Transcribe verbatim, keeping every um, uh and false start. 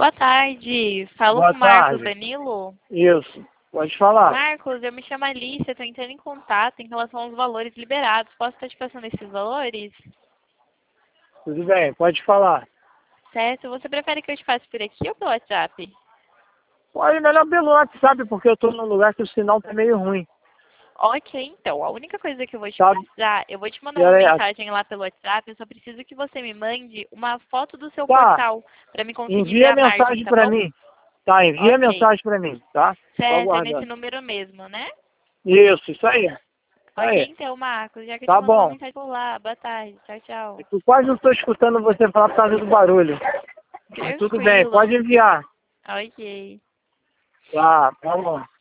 Boa tarde. Falo Boa com o Marcos tarde. Danilo. Isso, pode falar. Marcos, eu me chamo Alice, estou entrando em contato em relação aos valores liberados. Posso estar te passando esses valores? Tudo bem, pode falar. Certo. Você prefere que eu te passe por aqui ou pelo WhatsApp? Pode melhor pelo WhatsApp, porque eu estou num lugar que o sinal tá meio ruim. Ok, então. A única coisa que eu vou te Sabe? precisar, eu vou te mandar E uma aí, a- mensagem lá pelo WhatsApp. Eu só preciso que você me mande uma foto do seu Tá, portal para me conseguir ver envia a margem, mensagem tá para bom? mim. Tá, envia Ok. mensagem para mim, tá? Tô Certo, é nesse aguardando. número mesmo, né? Isso, isso aí. Isso Ok, aí. então, Marcos. Já que eu te Tá mando uma bom. mensagem por lá. Boa tarde. Tchau, tchau. Eu quase não estou escutando você falar por causa do barulho. Mas tudo bem, Tranquilo. pode enviar. Ok. Tá, tá bom.